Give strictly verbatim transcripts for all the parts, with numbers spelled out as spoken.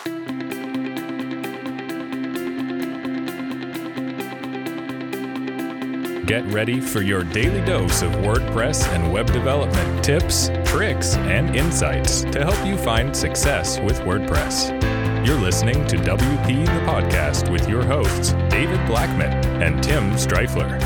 Get ready for your daily dose of WordPress and web development tips, tricks, and insights to help you find success with WordPress. You're listening to W P the Podcast with your hosts, David Blackman and Tim Streifler.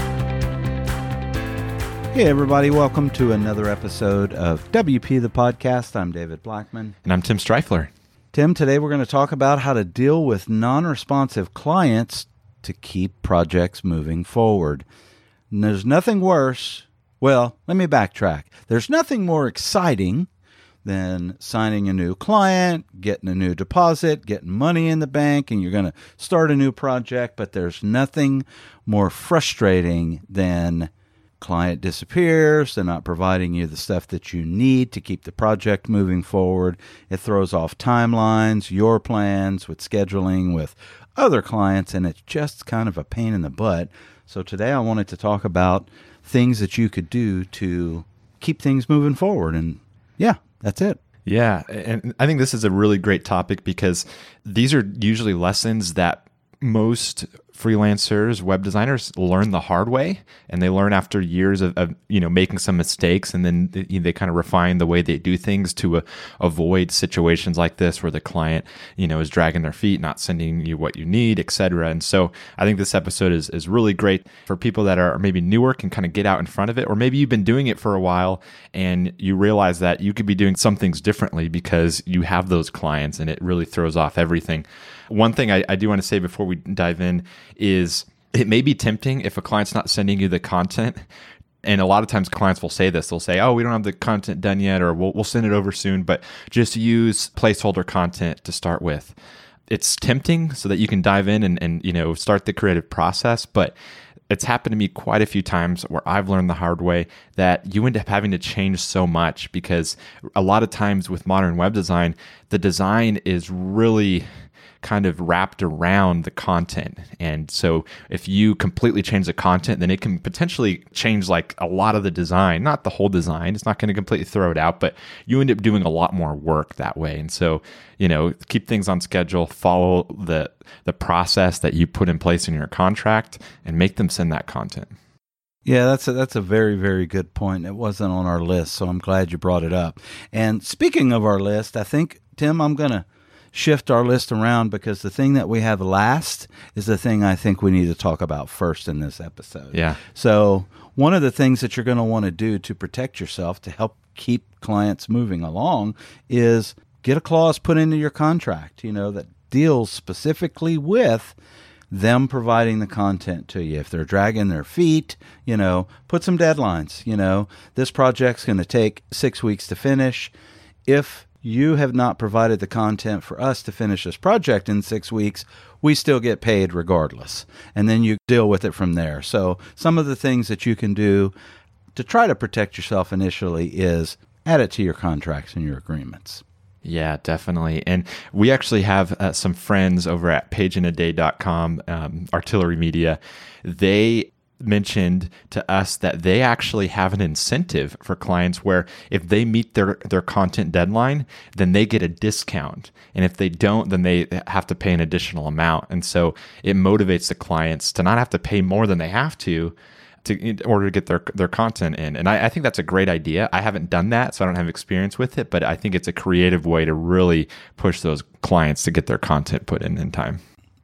Hey everybody, welcome to another episode of W P the Podcast. I'm David Blackman. And I'm Tim Streifler. Tim, today we're going to talk about how to deal with non-responsive clients to keep projects moving forward. And there's nothing worse, well, let me backtrack. There's nothing more exciting than signing a new client, getting a new deposit, getting money in the bank, and you're going to start a new project, but there's nothing more frustrating than client disappears, they're not providing you the stuff that you need to keep the project moving forward. It throws off timelines, your plans with scheduling with other clients, and it's just kind of a pain in the butt. So today I wanted to talk about things that you could do to keep things moving forward. And yeah, that's it. Yeah. And I think this is a really great topic because these are usually lessons that most freelancers, web designers learn the hard way, and they learn after years of, of you know making some mistakes, and then they, they kind of refine the way they do things to uh, avoid situations like this where the client you know is dragging their feet, not sending you what you need, et cetera. And so I think this episode is is really great for people that are maybe newer, can kind of get out in front of it, or maybe you've been doing it for a while and you realize that you could be doing some things differently because you have those clients, and it really throws off everything. One thing I, I do want to say before we dive in is it may be tempting if a client's not sending you the content. And a lot of times clients will say this. They'll say, oh, we don't have the content done yet, or we'll, we'll send it over soon, but just use placeholder content to start with. It's tempting so that you can dive in and, and you know start the creative process, but it's happened to me quite a few times where I've learned the hard way that you end up having to change so much because a lot of times with modern web design, the design is really kind of wrapped around the content. And so if you completely change the content, then it can potentially change like a lot of the design, not the whole design. It's not going to completely throw it out, but you end up doing a lot more work that way. And so, you know, keep things on schedule, follow the the process that you put in place in your contract, and make them send that content. Yeah, that's a, that's a very, very good point. It wasn't on our list, so I'm glad you brought it up. And speaking of our list, I think, Tim, I'm going to shift our list around because the thing that we have last is the thing I think we need to talk about first in this episode. Yeah. So one of the things that you're going to want to do to protect yourself to help keep clients moving along is get a clause put into your contract, you know, that deals specifically with them providing the content to you. If they're dragging their feet, you know, put some deadlines. You know, this project's going to take six weeks to finish. If you have not provided the content for us to finish this project in six weeks, we still get paid regardless. And then you deal with it from there. So some of the things that you can do to try to protect yourself initially is add it to your contracts and your agreements. Yeah, definitely. And we actually have uh, some friends over at page in a day dot com, um, Artillery Media. They mentioned to us that they actually have an incentive for clients where if they meet their, their content deadline, then they get a discount. And if they don't, then they have to pay an additional amount. And so it motivates the clients to not have to pay more than they have to, to in order to get their, their content in. And I, I think that's a great idea. I haven't done that, so I don't have experience with it, but I think it's a creative way to really push those clients to get their content put in in time.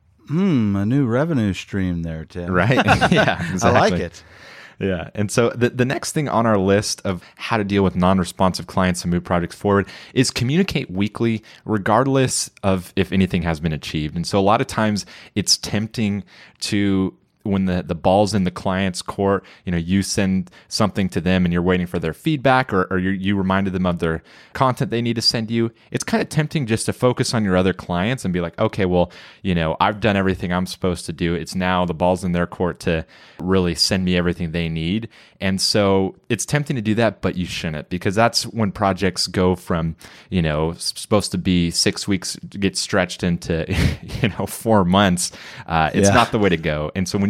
Hmm, a new revenue stream there, Tim. Right? Yeah, exactly. I like it. Yeah. And so the, the next thing on our list of how to deal with non-responsive clients and move projects forward is communicate weekly, regardless of if anything has been achieved. And so a lot of times it's tempting to, when the, the ball's in the client's court, you know, you send something to them and you're waiting for their feedback, or, or you, you reminded them of their content they need to send you. It's kind of tempting just to focus on your other clients and be like, okay, well, you know, I've done everything I'm supposed to do. It's now the ball's in their court to really send me everything they need. And so it's tempting to do that, but you shouldn't, because that's when projects go from, you know, supposed to be six weeks, get stretched into, you know, four months. Uh, it's yeah. not the way to go. And so when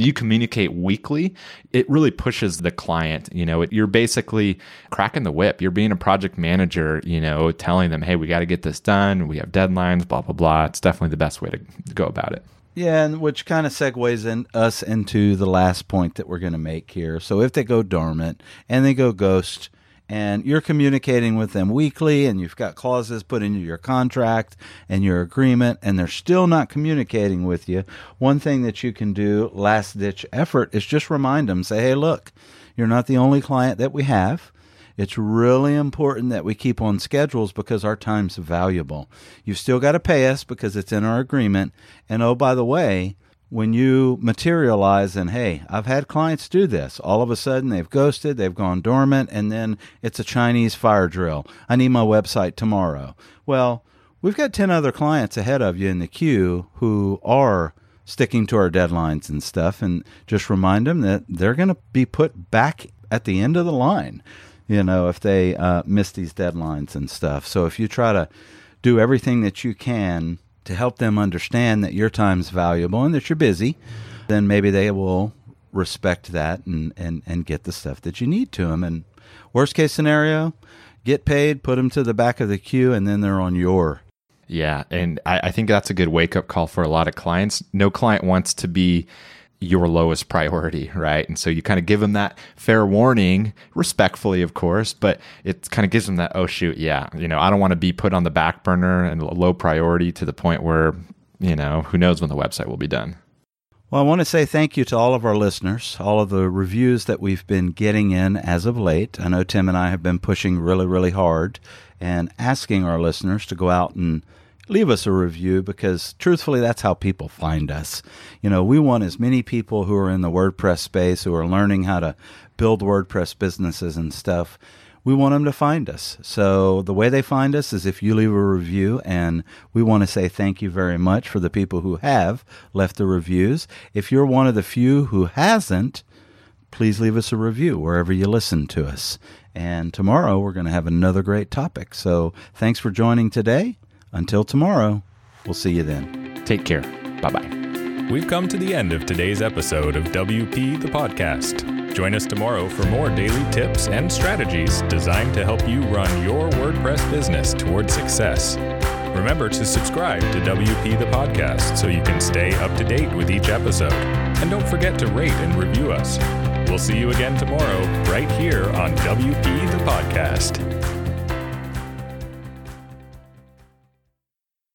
you communicate weekly, it really pushes the client. You know, it, you're basically cracking the whip. You're being a project manager, you know, telling them, hey, we got to get this done. We have deadlines, blah, blah, blah. It's definitely the best way to go about it. Yeah, and which kind of segues in us into the last point that we're going to make here. So if they go dormant and they go ghost, and you're communicating with them weekly, and you've got clauses put into your contract and your agreement, and they're still not communicating with you, one thing that you can do, last-ditch effort, is just remind them, say, hey, look, you're not the only client that we have. It's really important that we keep on schedules because our time's valuable. You've still got to pay us because it's in our agreement. And oh, by the way, when you materialize and, hey, I've had clients do this, all of a sudden they've ghosted, they've gone dormant, and then it's a Chinese fire drill. I need my website tomorrow. Well, we've got ten other clients ahead of you in the queue who are sticking to our deadlines and stuff, and just remind them that they're going to be put back at the end of the line, you know, if they uh, miss these deadlines and stuff. So if you try to do everything that you can to help them understand that your time's valuable and that you're busy, then maybe they will respect that and, and, and get the stuff that you need to them. And worst case scenario, get paid, put them to the back of the queue, and then they're on your. Yeah, and I, I think that's a good wake-up call for a lot of clients. No client wants to be your lowest priority, right? And so you kind of give them that fair warning, respectfully, of course, but it kind of gives them that, oh, shoot, yeah, you know, I don't want to be put on the back burner and low priority to the point where, you know, who knows when the website will be done. Well, I want to say thank you to all of our listeners, all of the reviews that we've been getting in as of late. I know Tim and I have been pushing really, really hard and asking our listeners to go out and leave us a review because, truthfully, that's how people find us. You know, we want as many people who are in the WordPress space, who are learning how to build WordPress businesses and stuff, we want them to find us. So the way they find us is if you leave a review, and we want to say thank you very much for the people who have left the reviews. If you're one of the few who hasn't, please leave us a review wherever you listen to us. And tomorrow we're going to have another great topic. So thanks for joining today. Until tomorrow, we'll see you then. Take care. Bye-bye. We've come to the end of today's episode of W P the Podcast. Join us tomorrow for more daily tips and strategies designed to help you run your WordPress business toward success. Remember to subscribe to W P the Podcast so you can stay up to date with each episode. And don't forget to rate and review us. We'll see you again tomorrow right here on W P the Podcast.